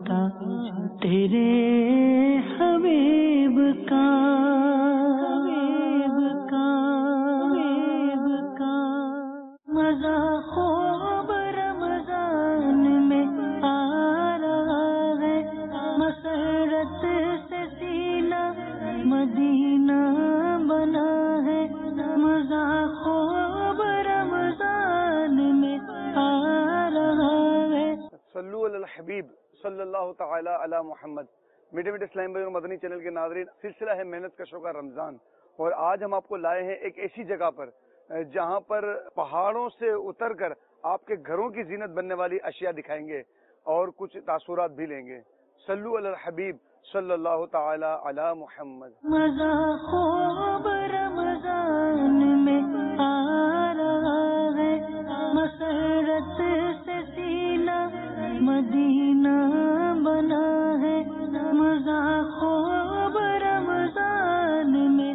کا تیرے حبیب کا مزہ خوب رمضان میں آ رہا ہے، مسرت سے سینہ مدینہ بنا ہے، مزہ خوب رمضان میں آ رہا ہے۔ صلو علی الحبیب صلی اللہ تعالی علی محمد۔ میٹھے میٹھے اسلام بھائی اور مدنی چینل کے ناظرین، سلسلہ ہے محنت کا شوق رمضان، اور آج ہم آپ کو لائے ہیں ایک ایسی جگہ پر جہاں پر پہاڑوں سے اتر کر آپ کے گھروں کی زینت بننے والی اشیاء دکھائیں گے اور کچھ تاثرات بھی لیں گے۔ صلو علی الحبیب صلی اللہ تعالی علی محمد۔ مزہ خوب رمضان میں آ رہا ہے، مسرت سے سینہ مدینہ بنا ہے، مزہ خوب رمضان میں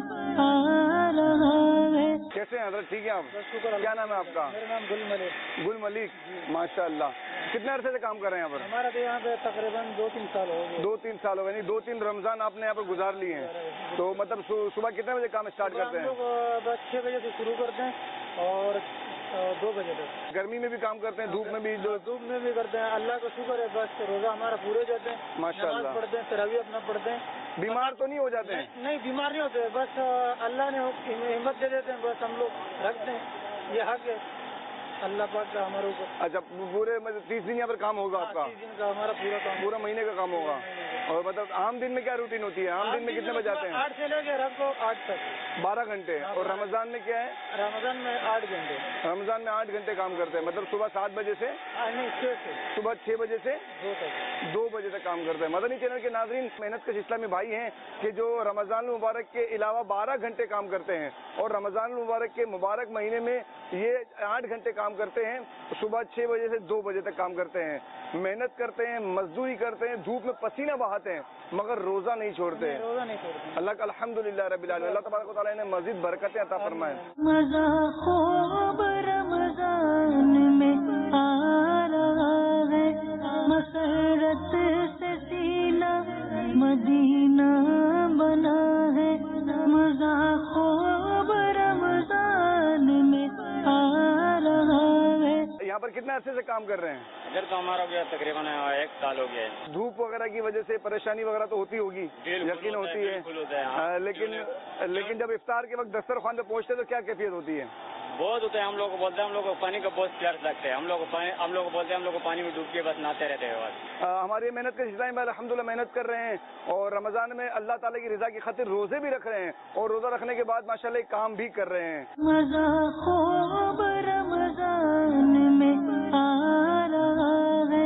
آ رہا ہے۔ کیسے ہیں حضرت؟ ٹھیک ہے آپ؟ کیا نام ہے آپ کا؟ میرا نام گل ملک۔ گل ملک، ماشاء اللہ۔ کتنے عرصے سے کام کر رہے ہیں یہاں پر؟ ہمارا تو یہاں پہ تقریباً 2-3 سال ہو گئے۔ 2-3 سال ہو گئے، یعنی 2-3 رمضان آپ نے یہاں پر گزار لیے ہیں۔ تو مطلب صبح کتنے بجے کام اسٹارٹ کرتے ہم ہیں؟ لوگ بس 6 بجے سے شروع کرتے ہیں اور 2 بجے تک۔ گرمی میں بھی کام کرتے ہیں، دھوپ میں بھی؟ دھوپ میں بھی کرتے ہیں، اللہ کا شکر ہے، بس روزہ ہمارا پورے جاتے ہیں، ماشاءاللہ۔ نماز پڑھتے ہیں، تراویح اپنا پڑھتے ہیں۔ بیمار تو نہیں ہو جاتے ہیں؟ نہیں، بیمار نہیں ہوتے، بس اللہ نے ہمت دے دیتے ہیں، بس ہم لوگ رکھتے ہیں، یہ حق ہے اللہ پاک کا ہمارے اوپر۔ اچھا، پورے 30 دن یہاں پر کام ہوگا آپ کا؟ 30 دن کا ہمارا پورا کام، پورا مہینے کا کام ہوگا۔ اور مطلب عام دن میں کیا روٹین ہوتی ہے؟ عام دن میں کتنے بجے آتے ہیں؟ 8 سے لے کے رات کو 8 تک، 12 گھنٹے۔ اور رمضان میں کیا ہے؟ رمضان میں 8 گھنٹے۔ رمضان میں 8 گھنٹے کام کرتے ہیں، مطلب صبح 7 بجے سے نہیں، 6 سے صبح 6 بجے سے 2 تک۔ 2 بجے تک کام کرتے ہیں۔ مدنی چینل کے ناظرین، محنت کش اسلامی بھائی ہیں کہ جو رمضان المبارک کے علاوہ 12 گھنٹے کام کرتے ہیں، اور رمضان المبارک کے مبارک مہینے میں یہ 8 گھنٹے کام کرتے ہیں، صبح 6 بجے سے 2 بجے تک کام کرتے ہیں، محنت کرتے ہیں، مزدوری کرتے ہیں، دھوپ میں پسینہ بہاتے ہیں، مگر روزہ نہیں چھوڑتے۔ روزہ نہیں چھوڑتے۔ اللہ کا الحمدللہ رب العالمین، اللہ تبارک و تعالیٰ نے مزید برکتیں عطا فرمائے۔ مزہ خوب رمضان میں آ رہا ہے، مسرت سے سینہ مدینہ بنا ہے، مزہ خوب رمضان میں آ رہا ہے۔ یہاں پر کتنے عرصے سے کام کر رہے ہیں؟ ادھر تو ہمارا ہو گیا تقریباً 1 سال ہو گیا ہے۔ دھوپ وغیرہ کی وجہ سے پریشانی وغیرہ تو ہوتی ہوگی، یقین ہوتی ہے، لیکن جب افطار کے وقت دسترخوان پہ پہنچتے تو کیا کیفیت ہوتی ہے؟ بہت ہوتا ہے، ہم لوگ کو بولتے ہیں، ہم لوگ کو پانی کا بہت پیاس لگتا ہے، ہم لوگ کو بولتے ہیں، ہم لوگ کو پانی میں ڈوب کے بس نہاتے رہتے ہیں بس۔ ہماری محنت کے اسلام میں الحمدللہ محنت کر رہے ہیں، اور رمضان میں اللہ تعالیٰ کی رضا کی خاطر روزے بھی رکھ رہے ہیں، اور روزہ رکھنے کے بعد ماشاءاللہ کام بھی کر رہے ہیں۔ مزہ خوب رمضان میں آ رہا ہے،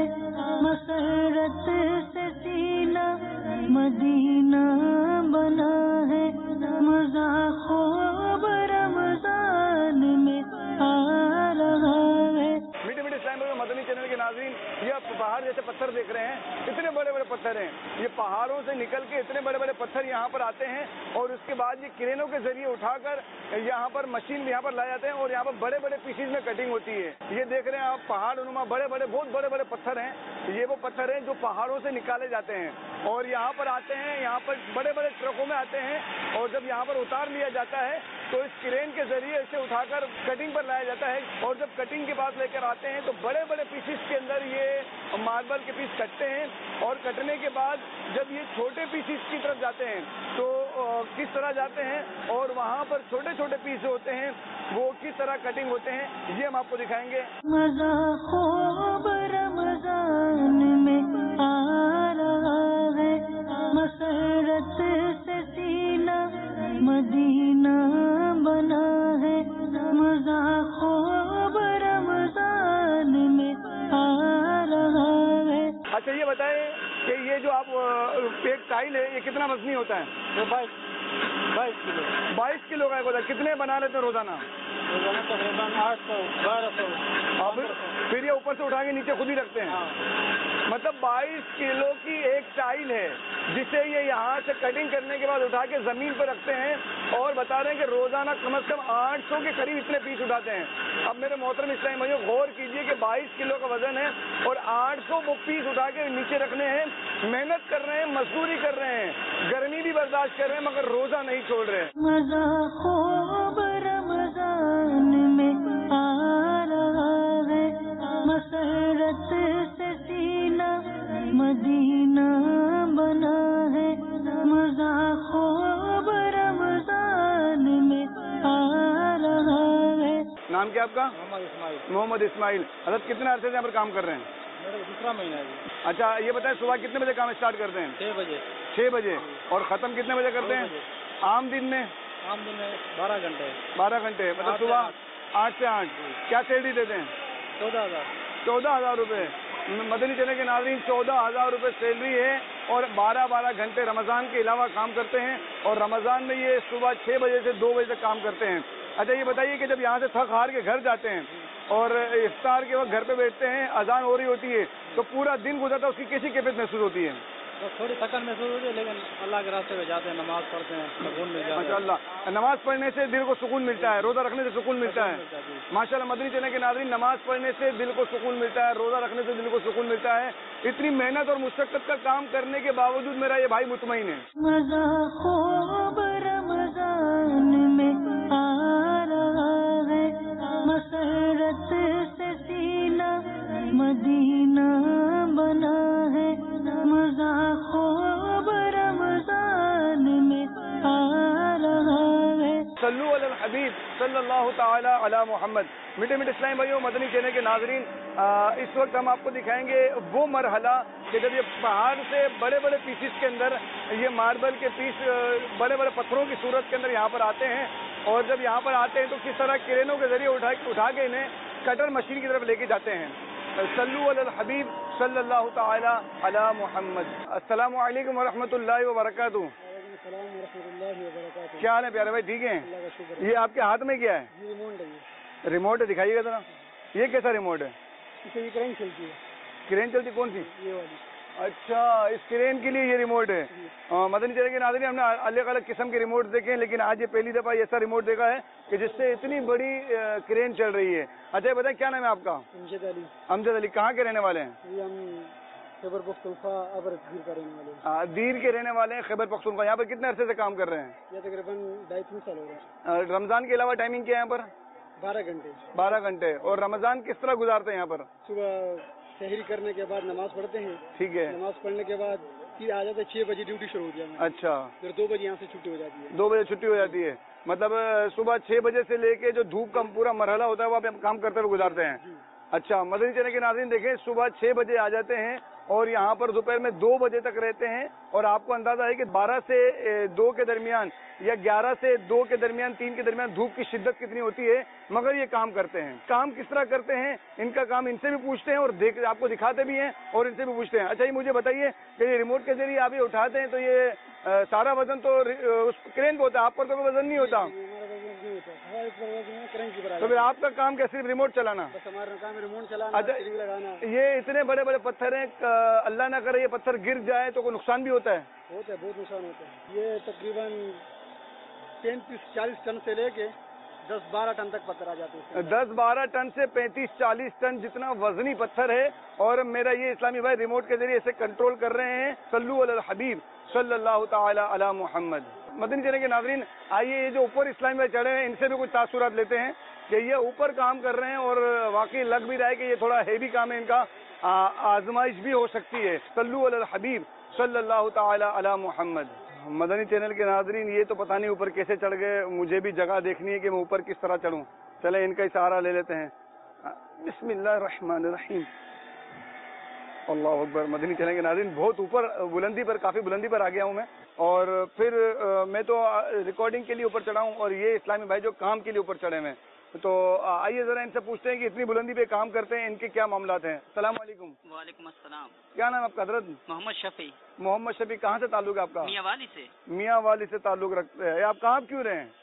مسرت سے سینہ مدینہ بنا ہے، مزہ خوب رمضان میں آ رہا ہے۔ میٹھے میٹھے اسلام بھائی مدنی چینل کے ناظرین، یہ پہاڑ جیسے پتھر دیکھ رہے ہیں، اتنے بڑے بڑے پتھر ہیں، یہ پہاڑوں سے نکل کے اتنے بڑے بڑے پتھر یہاں پر آتے ہیں، اور اس کے بعد یہ کرینوں کے ذریعے اٹھا کر یہاں پر مشین یہاں پر لائے جاتے ہیں، اور یہاں پر بڑے بڑے پیسز میں کٹنگ ہوتی ہے۔ یہ دیکھ رہے ہیں آپ، پہاڑ نما بڑے بڑے بہت بڑے بڑے پتھر ہیں، یہ وہ پتھر ہیں جو پہاڑوں سے نکالے جاتے ہیں، اور یہاں پر آتے ہیں، یہاں پر بڑے بڑے ٹرکوں میں آتے ہیں، اور جب یہاں پر اتار لیا جاتا ہے تو اس کرین کے ذریعے اسے اٹھا کر کٹنگ پر لایا جاتا ہے، اور جب کٹنگ کے بعد لے کر آتے ہیں تو بڑے بڑے پیسز کے اندر یہ ماربل کے پیس کٹتے ہیں، اور کٹنے کے بعد جب یہ چھوٹے پیسز کی طرف جاتے ہیں تو کس طرح جاتے ہیں، اور وہاں پر چھوٹے چھوٹے پیس ہوتے ہیں وہ کس طرح کٹنگ ہوتے ہیں، یہ ہم آپ کو دکھائیں گے۔ مزہ خوب رمضان میں آ رہا ہے، مسرت سے سینہ مدینہ بنا ہے، مزہ خوب رمضان میں آ رہا ہے۔ اچھا یہ بتائیں کہ یہ جو آپ ایک ٹائل ہے یہ کتنا وزنی ہوتا ہے؟ 22 کلو 22 کلو کا ہوتا ہے۔ کتنے بنا لیتے ہیں روزانہ؟ रोजाना तकरीबन 800 1200। और फिर ये ऊपर से उठा के नीचे खुद ही रखते हैं। मतलब 22 किलो की एक टाइल है जिसे ये यहाँ से कटिंग करने के बाद उठा के जमीन पर रखते हैं और बता रहे हैं कि रोजाना कम से कम 800 के करीब इतने पीस उठाते हैं। अब मेरे मोहतरम इस्लामी भाइयों गौर कीजिए कि 22 किलो का वजन है और 800 वो पीस उठा के नीचे रखने हैं। मेहनत कर रहे हैं, मजदूरी कर रहे हैं, गर्मी भी बर्दाश्त कर रहे हैं, मगर रोजा नहीं छोड़ रहे हैं। मज़ा खूब रमज़ान में आ रहा है, मसरत से सीना मदीना बना है। मज़ा खूब रमज़ान में आ रहा है। नाम क्या आपका? मोहम्मद इस्माइल। मोहम्मद इस्माइल। हज़रत कितने अरसे से यहाँ पर काम कर रहे हैं? मेरा दूसरा महीना है। अच्छा, ये बताएं सुबह कितने बजे काम स्टार्ट करते हैं? 6 बजे। 6 बजे। और ख़त्म कितने बजे करते हैं? आम दिन में 12 घंटे। 12 घंटे, मतलब सुबह 8 से 8। क्या सैलरी देते हैं? 14,000। 14,000 रुपये। मदनी चैनल के नाज़रीन 14,000 रुपये सैलरी है और 12-12 घंटे रमज़ान के अलावा काम करते हैं और रमज़ान में ये सुबह 6 बजे से 2 बजे तक काम करते हैं। अच्छा, ये बताइए कि जब यहाँ से थक हार के घर जाते हैं और इफ्तार के वक्त घर पे बैठते हैं, अजान हो रही होती है, तो पूरा दिन गुजरता है, उसकी कैसी कैफियत महसूस होती है? तो थोड़ी थकान महसूस होती है, लेकिन अल्लाह के रास्ते में जाते हैं, नमाज पढ़ते हैं, सुकून मिल जाता है। माशाअल्लाह, नमाज पढ़ने से दिल को सुकून मिलता है, रोज़ा रखने से सुकून मिलता है। माशाअल्लाह, मदनी चैनल के नाज़रीन, नमाज पढ़ने से दिल को सुकून मिलता है, रोज़ा रखने से दिल को सुकून मिलता है। इतनी मेहनत और मुशक्कत का काम करने के बावजूद मेरा ये भाई मुतमईन है। मज़ा खूब रमज़ान में आ रहा है, मसरत से सीना मदीना बना है। मज़ा खूब रमज़ान में आ रहा है। सल्लु अलल हबीब सल्लल्लाहु ताला अला मुहम्मद। मीठे मीठे इस्लामी भाइयों, मदनी चैनल के नाज़रीन, इस वक्त हम आपको दिखाएंगे वो मरहला कि जब ये पहाड़ से बड़े बड़े पीसेस के अंदर ये मार्बल के पीस बड़े बड़े पत्थरों की सूरत के अंदर यहाँ पर आते हैं और जब यहाँ पर आते हैं तो किस तरह क्रेनों के जरिए उठा के इन्हें कटर मशीन की तरफ लेके जाते हैं। सल्लु अलल हबीब सल्लल्लाहु ताला अला मुहम्मद। अस्सलामु अलैकुम व रहमतुल्लाहि व बरकातुहू। क्या हाल है प्यारे भाई, ठीक है? ये आपके हाथ में क्या है? रिमोट है, दिखाइएगा जरा। ये कैसा रिमोट है? इससे क्रेन चलती है। क्रेन चलती कौन सी? ये वाली। अच्छा, इस क्रेन के लिए ये रिमोट है। मदनी चैनल के नाज़रीन, हमने अलग अलग किस्म के रिमोट देखे हैं, लेकिन आज ये पहली दफ़ा ऐसा रिमोट देखा है कि जिससे इतनी बड़ी क्रेन चल रही है। अच्छा, ये बताएं क्या नाम है आपका? अमजद अली। अमजद अली, कहाँ के रहने वाले हैं? ये हम खैबर पख्तूनख्वा अबर दीर का रहने वाले हैं। दीर के रहने वाले हैं, खैबर पख्तूनख्वा। यहाँ पर कितने अरसे से काम कर रहे हैं? ये तकरीबन 2.5-3 साल हो रहे हैं। रमज़ान के अलावा टाइमिंग क्या है यहाँ पर? 12 घंटे। 12 घंटे। और रमज़ान किस तरह गुजारते हैं यहाँ पर? सुबह सहरी करने के बाद नमाज पढ़ते हैं। ठीक है। नमाज पढ़ने के बाद फिर आ जाते, 6 बजे ड्यूटी शुरू हो जाती है। अच्छा, फिर 2 बजे यहाँ से छुट्टी हो जाती है। 2 बजे छुट्टी हो जाती है। मतलब सुबह 6 बजे से लेके जो धूप का पूरा मरहला होता है वो आप काम करते हुए गुजारते हैं। अच्छा, मदनी चैनल के नाज़रीन देखें, सुबह 6 बजे आ जाते हैं और यहाँ पर दोपहर में 2 बजे तक रहते हैं और आपको अंदाजा है कि 12 से 2 के दरमियान या 11 से 2 के दरमियान, 3 के दरमियान धूप की शिद्दत कितनी होती है, मगर ये काम करते हैं। काम किस तरह करते हैं, इनका काम इनसे भी पूछते हैं और आपको दिखाते भी हैं और इनसे भी पूछते हैं। अच्छा, ये मुझे बताइए कि ये रिमोट के जरिए आप ये उठाते हैं तो ये सारा वजन तो उस क्रेन को होता है, आप पर तो कोई वजन नहीं होता, तो फिर आपका काम क्या सिर्फ रिमोट चलाना? बस हमारा काम रिमोट चलाना, अच्छा, लगाना। ये इतने बड़े बड़े पत्थर हैं, अल्लाह ना करे ये पत्थर गिर जाए तो कोई नुकसान भी होता है? होता है, बहुत नुकसान होता है। ये तकरीबन 35-40 टन से लेके 10-12 टन तक पत्थर आ जाते हैं। 10-12 टन से 35-40 टन जितना वजनी पत्थर है और मेरा ये इस्लामी भाई रिमोट के जरिए इसे कंट्रोल कर रहे हैं। सल्लु अलल हबीब सल्लल्लाहु ताला अला मुहम्मद। मदनी चैनल के नाज़रीन, आइए ये जो ऊपर इस्लामी भाई चढ़े हैं इनसे भी कुछ तासुरात लेते हैं कि ये ऊपर काम कर रहे हैं और वाकई लग भी रहा है कि ये थोड़ा हेवी काम है, इनका आजमाइश भी हो सकती है। सल्लु अलल हबीब सल्लल्लाहु ताला अला मुहम्मद। मदनी चैनल के नाज़रीन, ये तो पता नहीं ऊपर कैसे चढ़ गए, मुझे भी जगह देखनी है कि मैं ऊपर किस तरह चढ़ूं। चले इनका ही सहारा ले लेते हैं। बिस्मिल्लाहिर्रहमानिर्रहीम। अल्लाहु अकबर। मदनी चैनल के नाज़रीन, बहुत ऊपर बुलंदी पर, काफ़ी बुलंदी पर आ गया हूँ मैं और फिर मैं तो रिकॉर्डिंग के लिए ऊपर चढ़ा हूँ और ये इस्लामी भाई जो काम के लिए ऊपर चढ़े हैं। तो आइए ज़रा इनसे पूछते हैं कि इतनी बुलंदी पे काम करते हैं, इनके क्या मामलात हैं। अस्सलाम वालेकुम। वालेकुम अस्सलाम। क्या नाम है आपका हज़रत? मोहम्मद शफी। मोहम्मद शफी। कहाँ से ताल्लुक़ है आपका? मियाँ वाली से। मियाँ वाली से ताल्लुक़ रखते हैं। आप कहाँ क्यों रहे हैं?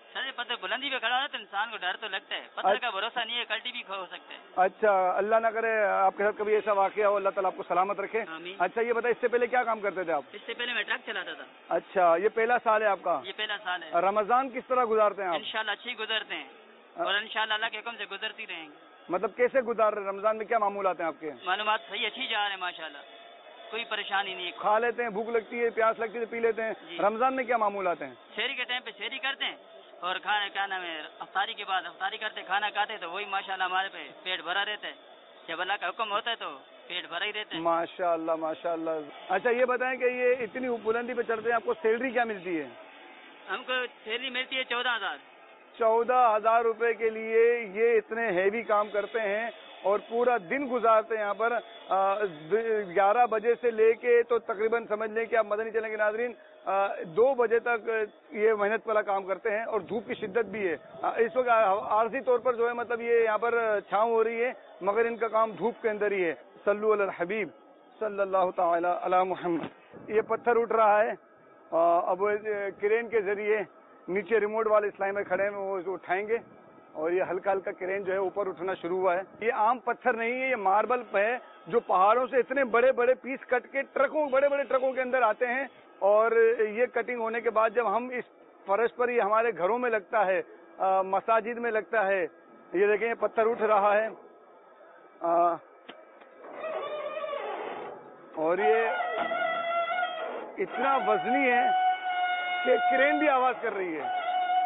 سر یہ پتھر بلندی پہ کھڑا ہے تو انسان کو ڈر تو لگتا ہے, پتھر کا بھروسہ نہیں ہے, کلٹی بھی ہو سکتا ہے. اچھا, اللہ نہ کرے آپ کے ساتھ کبھی ایسا واقعہ ہو, اللہ تعالیٰ آپ کو سلامت رکھے. آمین. اچھا یہ بتائیں, اس سے پہلے کیا کام کرتے تھے آپ؟ اس سے پہلے میں ٹرک چلاتا تھا. اچھا, یہ پہلا سال ہے آپ کا؟ یہ پہلا سال ہے. رمضان کس طرح گزارتے ہیں آپ؟ انشاءاللہ اچھی گزرتے ہیں, اور انشاءاللہ اللہ کے حکم سے گزرتی رہیں گے. مطلب کیسے گزار رہے ہیں رمضان میں, کیا معمولات ہیں آپ کے؟ معلومات صحیح اچھی جا رہے ہیں ماشاءاللہ, کوئی پریشانی نہیں ہے. کھا لیتے ہیں, بھوک لگتی ہے, پیاس لگتی ہے تو پی لیتے ہیں. جی. رمضان میں کیا معمولات ہیں؟ شہری کے ٹائم پہ شہری کرتے ہیں, اور کھانا کیا نام ہے افطاری کے بعد افطاری کرتے, کھانا کھاتے تو وہی ماشاءاللہ ہمارے پہ پیٹ بھرا رہتا ہے. جب اللہ کا حکم ہوتا ہے تو پیٹ بھرا ہی رہتا ہے. ماشاء اللہ ماشاء اللہ. اچھا یہ بتائیں کہ یہ اتنی بلندی پہ چڑھتے ہیں, آپ کو سیلری کیا ملتی ہے؟ ہم کو سیلری ملتی ہے 14,000. 14,000 روپے کے لیے یہ اتنے ہیوی کام کرتے ہیں اور پورا دن گزارتے ہیں یہاں پر. 11 بجے سے لے کے تو تقریباً سمجھ لیں کہ آپ مدنی چینل کے ناظرین 2 بجے تک یہ محنت والا کام کرتے ہیں, اور دھوپ کی شدت بھی ہے. اس وقت عارضی طور پر جو ہے مطلب یہ یہاں پر چھاؤں ہو رہی ہے, مگر ان کا کام دھوپ کے اندر ہی ہے. صلو علی الحبیب صلی اللہ تعالی علی محمد. یہ پتھر اٹھ رہا ہے, اب کرین کے ذریعے نیچے ریموٹ والے اسلام میں کھڑے ہیں, وہ اٹھائیں گے, اور یہ ہلکا ہلکا کرین جو ہے اوپر اٹھنا شروع ہوا ہے. یہ عام پتھر نہیں ہے, یہ ماربل ہے جو پہاڑوں سے اتنے بڑے بڑے پیس کٹ کے بڑے بڑے ٹرکوں کے اندر آتے ہیں, اور یہ کٹنگ ہونے کے بعد جب ہم اس فرش پر, یہ ہمارے گھروں میں لگتا ہے, مساجد میں لگتا ہے. یہ دیکھیں یہ پتھر اٹھ رہا ہے, اور یہ اتنا وزنی ہے کہ کرین بھی آواز کر رہی ہے.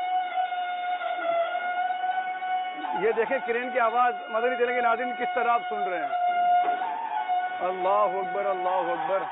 یہ دیکھیں کرین کی آواز مدنی چینل کے ناظرین کس طرح آپ سن رہے ہیں. اللہ اکبر اللہ اکبر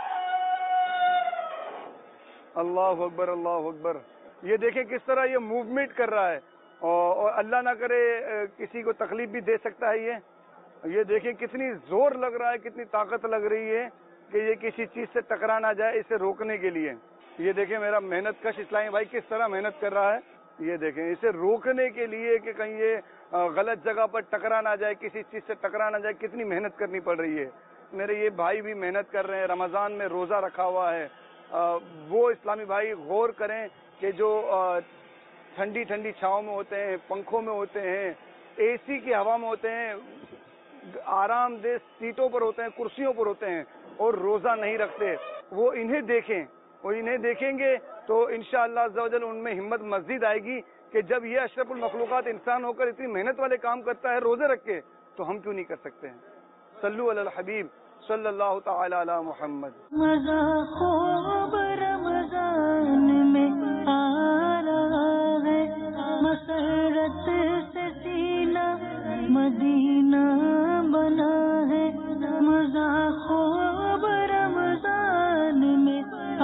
اللہ اکبر اللہ اکبر. یہ دیکھیں کس طرح یہ موومنٹ کر رہا ہے, اور اللہ نہ کرے کسی کو تکلیف بھی دے سکتا ہے. یہ دیکھیں کتنی زور لگ رہا ہے, کتنی طاقت لگ رہی ہے کہ یہ کسی چیز سے ٹکرا نہ جائے, اسے روکنے کے لیے. یہ دیکھیں میرا محنت کش اسلامی بھائی کس طرح محنت کر رہا ہے. یہ دیکھیں اسے روکنے کے لیے کہ کہیں یہ غلط جگہ پر ٹکرا نہ جائے, کسی چیز سے ٹکرا نہ جائے, کتنی محنت کرنی پڑ رہی ہے. میرے یہ بھائی بھی محنت کر رہے ہیں, رمضان میں روزہ رکھا ہوا ہے. وہ اسلامی بھائی غور کریں کہ جو ٹھنڈی ٹھنڈی چھاؤں میں ہوتے ہیں, پنکھوں میں ہوتے ہیں, اے سی کی ہوا میں ہوتے ہیں, آرام دہ سیٹوں پر ہوتے ہیں, کرسیوں پر ہوتے ہیں, اور روزہ نہیں رکھتے. وہ انہیں دیکھیں, وہ انہیں دیکھیں گے تو انشاءاللہ عز و جل ان میں ہمت مزید آئے گی کہ جب یہ اشرف المخلوقات انسان ہو کر اتنی محنت والے کام کرتا ہے روزے رکھ کے, تو ہم کیوں نہیں کر سکتے ہیں. صلو علی الحبیب صلی اللہ تعالی علی محمد. مزہ خوب رمضان میں آ رہا ہے, مسرت سے سینہ مدینہ بنا ہے. مزہ خوب رمضان میں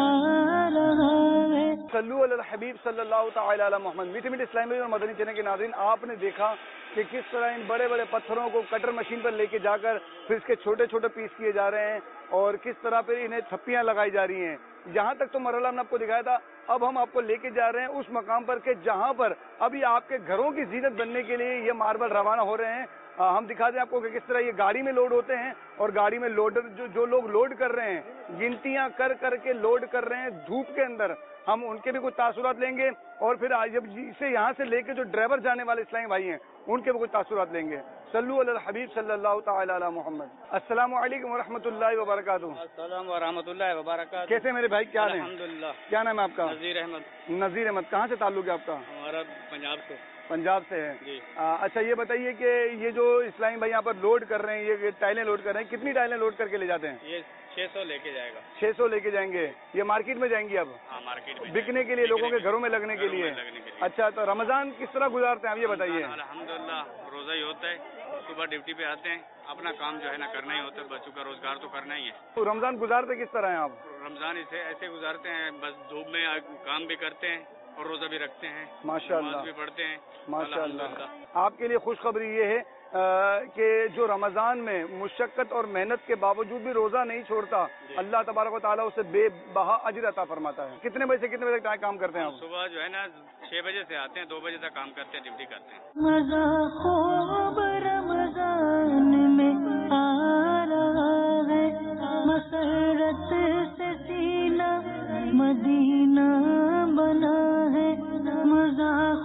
آ رہا ہے. صلو علی الحبیب صلی اللہ تعالی علی محمد. میٹھے میٹھے اسلامی اور مدنی چینل کے ناظرین, آپ نے دیکھا کہ کس طرح ان بڑے بڑے پتھروں کو کٹر مشین پر لے کے جا کر پھر اس کے چھوٹے چھوٹے پیس کیے جا رہے ہیں, اور کس طرح پھر انہیں تھپیاں لگائی جا رہی ہیں. یہاں تک تو مرحلہ ہم نے آپ کو دکھایا تھا, اب ہم آپ کو لے کے جا رہے ہیں اس مقام پر کہ جہاں پر ابھی آپ کے گھروں کی زینت بننے کے لیے یہ ماربل روانہ ہو رہے ہیں. ہم دکھا دیں آپ کو کہ کس طرح یہ گاڑی میں لوڈ ہوتے ہیں, اور گاڑی میں لوڈر جو لوگ لوڈ کر رہے ہیں, گنتیاں کر کر کے لوڈ کر رہے ہیں دھوپ کے اندر. ہم ان کے بھی کچھ تاثرات لیں گے, اور پھر جب اسے یہاں سے لے کے جو ڈرائیور جانے والے اسلامی بھائی ہیں ان کے بھی کچھ تاثرات لیں گے. صلو علی الحبیب صلی اللہ تعالی علی محمد. السلام علیکم ورحمۃ اللہ وبرکاتہ. السلام ورحمۃ اللہ وبرکاتہ. کیسے میرے بھائی, کیا نام؟ الحمدللہ. کیا نام ہے آپ کا؟ نذیر احمد. نذیر احمد. کہاں سے تعلق ہے آپ کا؟ ہمارا پنجاب سے. پنجاب سے ہے جی. اچھا یہ بتائیے کہ یہ جو اسلامی بھائی یہاں پر لوڈ کر رہے ہیں, یہ ٹائلیں لوڈ کر رہے ہیں, کتنی ٹائلیں لوڈ کر کے لے جاتے ہیں؟ یہ 600 لے کے جائے گا. 600 لے کے جائیں گے. یہ مارکیٹ میں جائیں گی اب؟ ہاں مارکیٹ میں بکنے کے لیے, لوگوں کے گھروں میں لگنے کے لیے. اچھا تو رمضان کس طرح گزارتے ہیں آپ یہ بتائیے. الحمدللہ روزہ ہی ہوتا ہے, صبح ڈیوٹی پہ آتے ہیں, اپنا کام جو ہے نا کرنا ہی ہوتا ہے, بچوں کا روزگار تو کرنا ہی ہے. تو رمضان گزارتے کس طرح ہیں آپ؟ رمضان ایسے گزارتے ہیں, بس دھوپ میں کام بھی کرتے ہیں اور روزہ بھی رکھتے ہیں, ماشاء اللہ نماز بھی پڑھتے ہیں. ماشاء اللہ. آپ کے لیے خوشخبری یہ ہے کہ جو رمضان میں مشقت اور محنت کے باوجود بھی روزہ نہیں چھوڑتا, اللہ تبارک و تعالیٰ اسے بے بہا اجر عطا فرماتا ہے. کتنے بجے سے کتنے بجے تک کام کرتے ہیں آپ؟ صبح جو ہے نا 6 بجے سے آتے ہیں, 2 بجے تک کام کرتے ہیں, ڈیوٹی کرتے ہیں. مزہ خوب رمضان میں آ رہا ہے, مسرت سے سینہ مدینہ بنا ہے. مزہ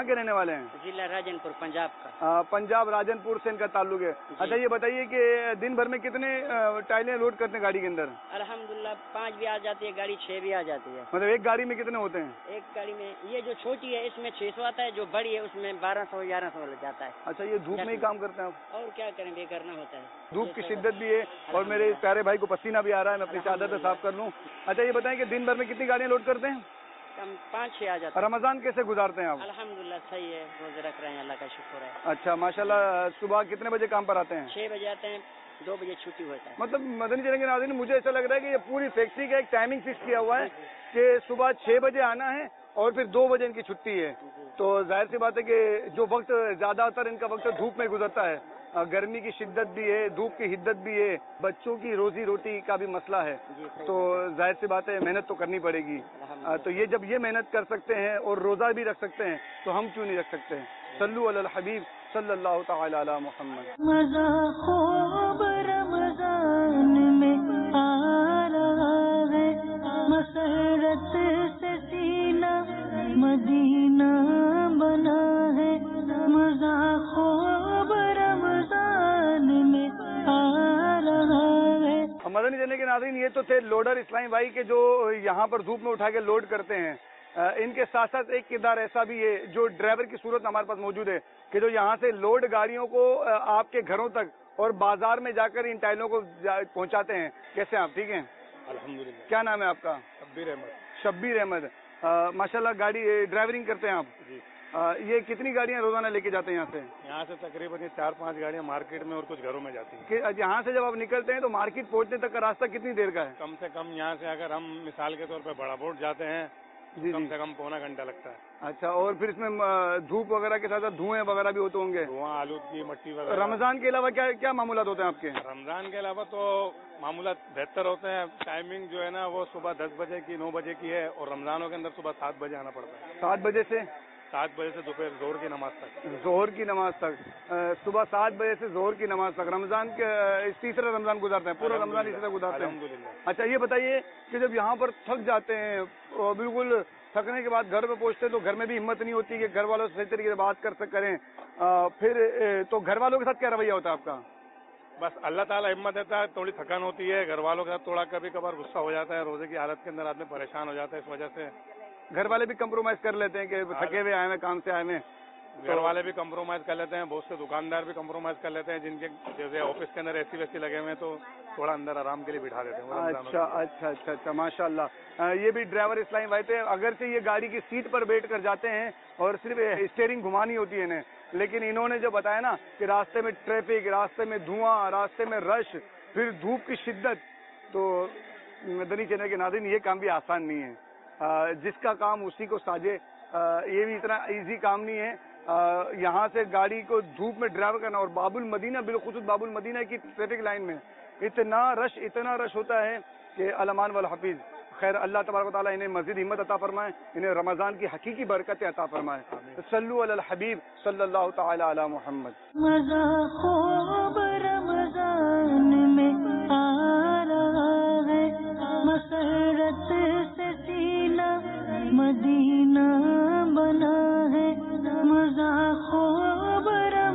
کہاں کے رہنے والے ہیں؟ ضلع راجن پور پنجاب کا. پنجاب راجن پور سے ان کا تعلق ہے. اچھا یہ بتائیے کہ دن بھر میں کتنے ٹائلیں لوڈ کرتے ہیں گاڑی کے اندر؟ الحمدللہ 5 بھی آ جاتی ہے گاڑی، 6 بھی آ جاتی ہے. مطلب ایک گاڑی میں کتنے ہوتے ہیں؟ ایک گاڑی میں یہ جو چھوٹی ہے اس میں 600 آتا ہے، جو بڑی ہے اس میں 1200 1100 لگ جاتا ہے. اچھا یہ دھوپ میں ہی کام کرتے ہیں آپ؟ اور کیا کریں، یہ کرنا ہوتا ہے. دھوپ کی شدت بھی ہے اور میرے پیارے بھائی کو پسینہ بھی آ رہا ہے، میں اپنی چادر صاف کر لوں. اچھا یہ بتائیں کہ دن بھر میں کتنی گاڑیاں لوڈ کرتے ہیں؟ کم 5-6 آ جاتا ہے. رمضان کیسے گزارتے ہیں آپ؟ الحمدللہ صحیح ہے، روزے رکھ رہے ہیں، اللہ کا شکر ہے. اچھا ماشاءاللہ. صبح کتنے بجے کام پر آتے ہیں؟ 6 بجے آتے ہیں، 2 بجے چھٹی ہوتا ہے. مطلب مدنی چینل کے ناظرین مجھے ایسا لگ رہا ہے کہ یہ پوری فیکٹری کا ایک ٹائمنگ فکس کیا ہوا ہے کہ صبح 6 بجے آنا ہے اور پھر 2 بجے ان کی چھٹی ہے. تو ظاہر سی بات ہے کہ جو وقت زیادہ تر ان کا وقت دھوپ میں گزرتا ہے، گرمی کی شدت بھی ہے، دھوپ کی حدت بھی ہے، بچوں کی روزی روٹی کا بھی مسئلہ ہے، تو ظاہر سی بات ہے محنت تو کرنی پڑے گی. تو یہ جب یہ محنت کر سکتے ہیں اور روزہ بھی رکھ سکتے ہیں تو ہم کیوں نہیں رکھ سکتے ہیں؟ صلو علی الحبیب صلی اللہ تعالی علی محمد. مزہ خوب رمضان میں آ رہا ہے، مسرت سے سینہ مدینہ بنا ہے. مزہ خوب رمضان میں آ رہا ہے. مدنی چینل کے ناظرین یہ تو تھے لوڈر اسلامی بھائی کے جو یہاں پر دھوپ میں اٹھا کے لوڈ کرتے ہیں. ان کے ساتھ ساتھ ایک کردار ایسا بھی ہے جو ڈرائیور کی صورت ہمارے پاس موجود ہے کہ جو یہاں سے لوڈ گاڑیوں کو آپ کے گھروں تک اور بازار میں جا کر ان ٹائلوں کو پہنچاتے ہیں. کیسے آپ ٹھیک ہیں؟ الحمدللہ. کیا نام ہے آپ کا؟ شبیر احمد. شبیر احمد. ماشاءاللہ گاڑی ڈرائیورنگ کرتے ہیں آپ؟ جی. یہ کتنی گاڑیاں روزانہ لے کے جاتے ہیں یہاں سے؟ یہاں سے تقریباً 4-5 گاڑیاں مارکیٹ میں اور کچھ گھروں میں جاتی ہیں. کہ یہاں سے جب آپ نکلتے ہیں تو مارکیٹ پہنچنے تک کا راستہ کتنی دیر کا ہے؟ کم سے کم یہاں سے اگر ہم مثال کے طور پہ بڑا بوٹ جاتے ہیں جی کم سے کم پونا گھنٹہ لگتا ہے. اچھا. اور پھر اس میں دھوپ وغیرہ کے ساتھ دھوئیں وغیرہ بھی ہوتے ہوں گے؟ دھواں، آلودگی، مٹی وغیرہ. رمضان کے علاوہ کیا کیا معاملات ہوتے ہیں آپ کے؟ رمضان کے علاوہ تو معاملات بہتر ہوتے ہیں. ٹائمنگ جو ہے نا وہ صبح 10 بجے کی 9 بجے کی ہے اور رمضانوں کے اندر صبح 7 بجے آنا پڑتا ہے. 7 بجے سے 7 بجے سے دوپہر ظہر کی نماز تک. ظہر کی نماز تک. صبح 7 بجے سے ظہر کی نماز تک. رمضان کے تیسرا رمضان گزارتے ہیں، پورا رمضان اسی طرح گزارتے ہیں. الحمدللہ. اچھا یہ بتائیے کہ جب یہاں پر تھک جاتے ہیں اور بالکل تھکنے کے بعد گھر پہ پہنچتے ہیں تو گھر میں بھی ہمت نہیں ہوتی کہ گھر والوں سے صحیح طریقے سے بات کر کریں، پھر تو گھر والوں کے ساتھ کیا رویہ ہوتا ہے آپ کا؟ بس اللہ تعالیٰ ہمت دیتا ہے. تھوڑی تھکان ہوتی ہے گھر والوں کے ساتھ، تھوڑا کبھی کبھار غصہ ہو جاتا ہے. روزے کی حالت کے اندر آدمی پریشان ہو جاتا ہے. اس وجہ سے گھر والے بھی کمپرومائز کر لیتے ہیں کہ تھکے ہوئے آئے ہیں، کام سے آئے ہیں. گھر والے بھی کمپرومائز کر لیتے ہیں، بہت سے دکاندار بھی کمپرومائز کر لیتے ہیں جن کے جیسے آفس کے اندر اے سی ویسی لگے ہوئے ہیں تو تھوڑا اندر آرام کے لیے بٹھا دیتے ہیں. اچھا اچھا اچھا اچھا ماشاء اللہ. یہ بھی ڈرائیور اسلامی بھائی تھے. اگرچہ یہ گاڑی کی سیٹ پر بیٹھ کر جاتے ہیں اور صرف اسٹیئرنگ گھمانی ہوتی ہے انہیں، لیکن انہوں نے جو بتایا نا کہ راستے میں ٹریفک، راستے میں دھواں، راستے میں رش، پھر دھوپ کی شدت، تو مدنی چینل کے ناظرین یہ کام بھی آسان نہیں ہے. جس کا کام اسی کو ساجے. یہ بھی اتنا ایزی کام نہیں ہے. یہاں سے گاڑی کو دھوپ میں ڈرائیو کرنا، اور باب المدینہ بالخصوص باب المدینہ کی ٹریفک لائن میں اتنا رش ہوتا ہے کہ الامان والحفیظ. خیر اللہ تبارک و تعالیٰ انہیں مزید ہمت عطا فرمائے، انہیں رمضان کی حقیقی برکتیں عطا فرمائے. صلو علی الحبیب صلی اللہ تعالی علی محمد. مزہ خوب رمضان میں آ رہا ہے، مسرت سے سینہ مدینہ بنا ہے. مزہ خوب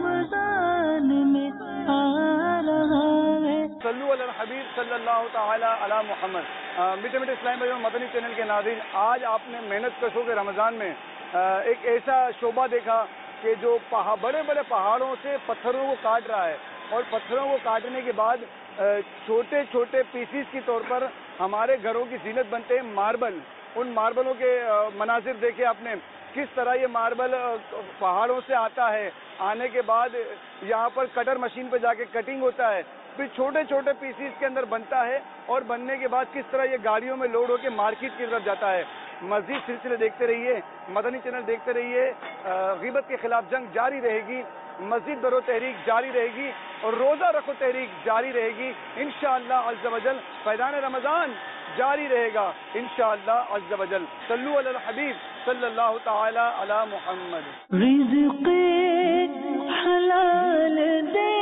رمضان میں آ رہا ہے. صلو علی الحبیب صلی اللہ تعالی علی محمد. میٹھے میٹھے اسلام بھائیوں، مدنی چینل کے ناظرین، آج آپ نے محنت کشوں کے رمضان میں ایک ایسا شعبہ دیکھا کہ جو بڑے بڑے پہاڑوں سے پتھروں کو کاٹ رہا ہے، اور پتھروں کو کاٹنے کے بعد چھوٹے چھوٹے پیسز کے طور پر ہمارے گھروں کی زینت بنتے ہیں ماربل. ان ماربلوں کے مناظر دیکھے آپ نے، کس طرح یہ ماربل پہاڑوں سے آتا ہے، آنے کے بعد یہاں پر کٹر مشین پہ جا کے کٹنگ ہوتا ہے، پھر چھوٹے چھوٹے پیسز کے اندر بنتا ہے، اور بننے کے بعد کس طرح یہ گاڑیوں میں لوڈ ہو کے مارکیٹ کی طرف جاتا ہے. مزید سلسلے دیکھتے رہیے، مدنی چینل دیکھتے رہیے. غیبت کے خلاف جنگ جاری رہے گی، مزید برو تحریک جاری رہے گی، اور روزہ رکھو تحریک جاری رہے گی انشاءاللہ عز و جل. فیضان رمضان جاری رہے گا انشاءاللہ عز و جل. صلو علی الحبیب صلی اللہ تعالی علی محمد. رزق حلال دے